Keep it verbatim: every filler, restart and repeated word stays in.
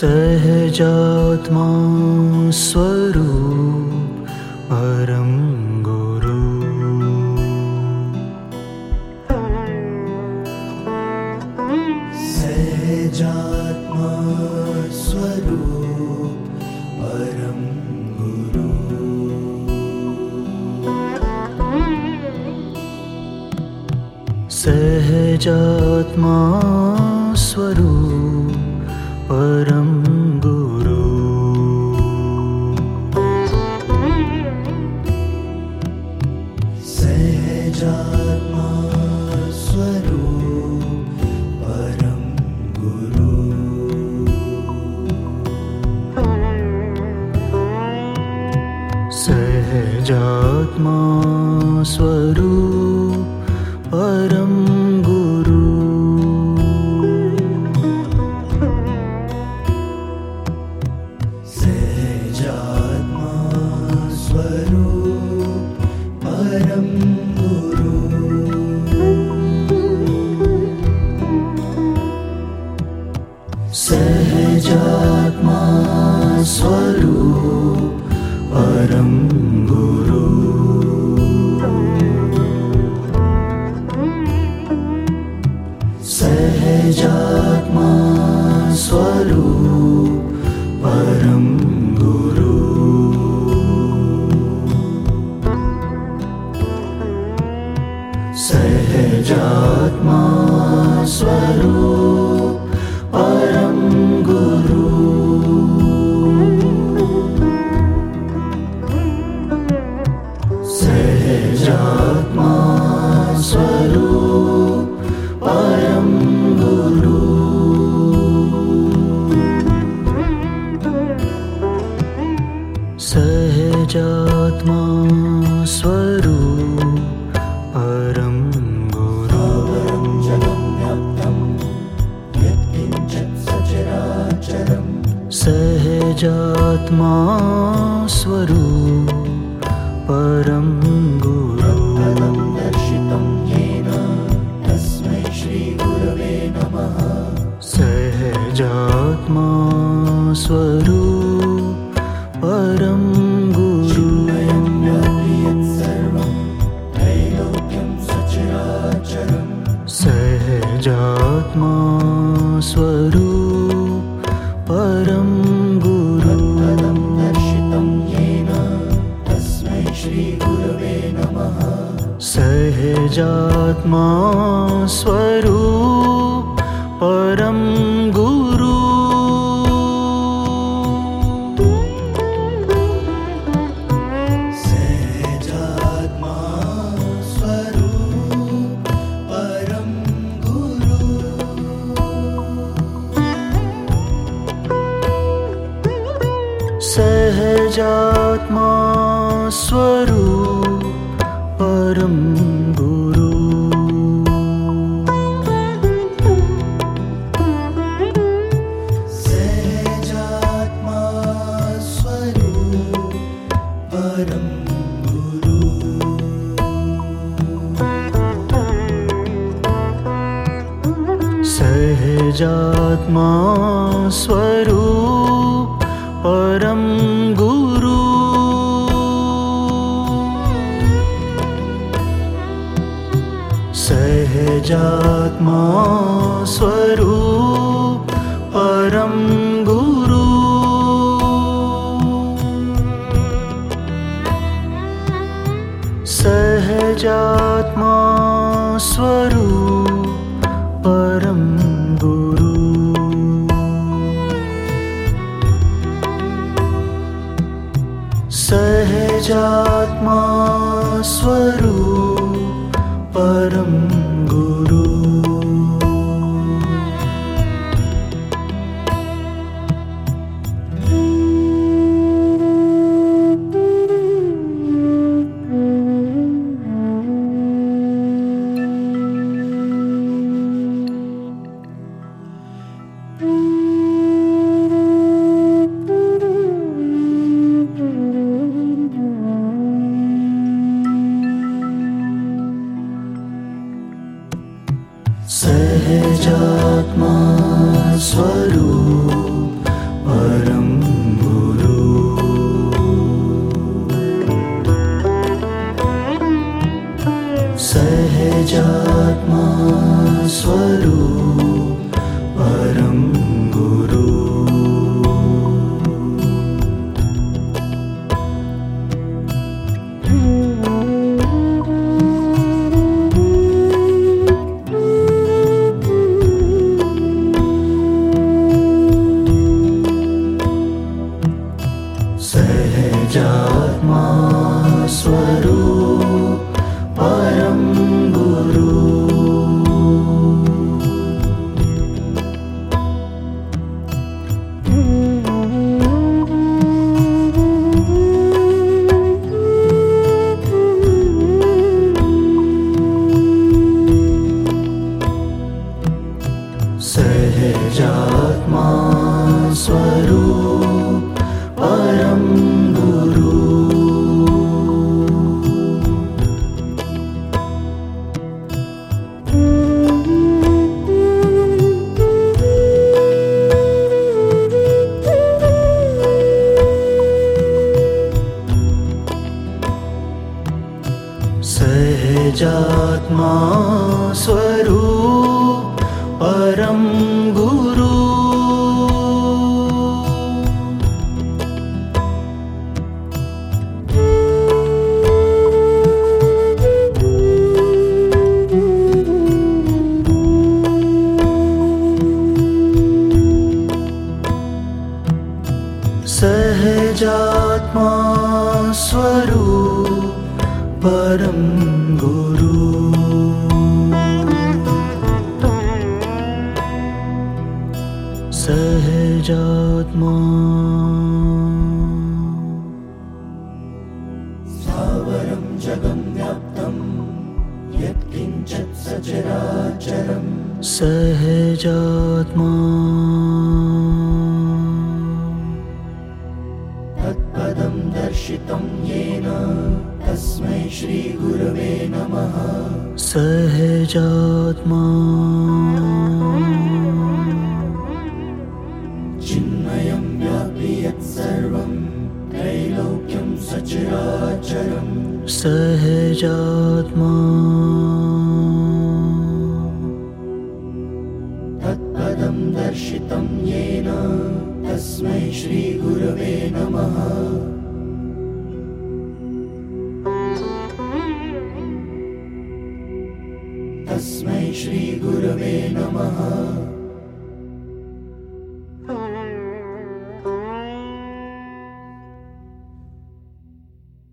सहजात्मा स्वरूप परम गुरु। सहजात्मा स्वरूप परम गुरु। सहजात्मा स्वरूप परम गुरु। सहजात्मा स्वरूप परम गुरु। सहजात्मा स्वरूप परम गुरु। सहजात्मा स्वरूप परम गुरु। सहजात्मा स्वरूप परम गुरु। सहजात्मा स्वरूप परम गुरु। सहजात्मा स्वरूप परम गुरु। सहजात्मा स्वरूप परम गुरु। सहजात्मा स्वरूप परम गुरु। सहजात्मा स्वरूप परम गुरु। दर्शितं येन तस्मै श्री गुरवे नमः। सहजात्मा स्वरूप परम गुरु। सहजात्मा स्वरूप परम गुरु। दर्शितं येन तस्मै श्री गुरवे नमः। सहजात्मा स्वरूप परम गुरु। सहजात्मा स्वरूप परम गुरु। सहजात्मा स्वरूप परम गुरु। सहजात्मा स्वरूप परम गुरु। सहजात्मा स्वरूप परम गुरु। सहजात्मा स्वरूप परम गुरु। सहजात्मा स्वरूप परम गुरु। सहजात्मा स्वरूप परम गुरु। सहजात्मा स्वरूप परम गुरु। सहजात्मा स्वरूप परम गुरु। सहजात्मा स्वरूप परम गुरु। सहजात्मा स्वरूप परम गुरु। सहजात्मा स्थावरं जगं व्याप्तं यत्किञ्चित् सचराचरं। सहजात्मा तत्पदं दर्शितं येन तस्मै श्री गुरवे नमः। सहजात्मा चिन्मयं व्यापि यत्सर्वं त्रैलोक्यं सचराचरं। सहजात्मा तत्पदं दर्शितं येन तस्मै श्री गुरवे नमः। तस्मै श्री गुरवे नमः।